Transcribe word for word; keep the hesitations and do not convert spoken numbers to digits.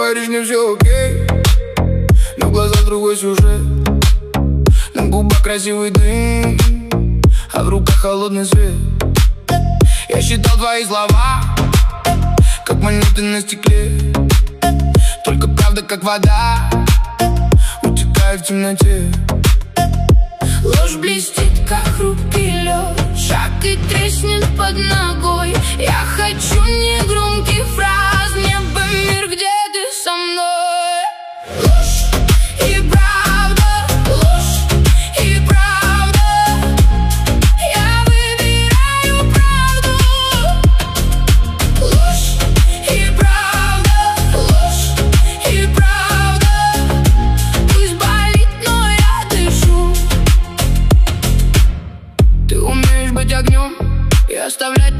говоришь, не все окей, но в глазах другой сюжет. На губах красивый дым, а в руках холодный свет. Я считал твои слова, как монеты на стекле. Только правда, как вода, утекает в темноте. Ложь блестит, как хрупкий лед, шаг и треснет под ногой. Я хочу негромких фраз, мне бы мир, где ты со мной. Ложь и правда, ложь и правда, я выбираю правду. Ложь и правда, ложь и правда, пусть болит, но я дышу. Ты умеешь быть огнем и оставлять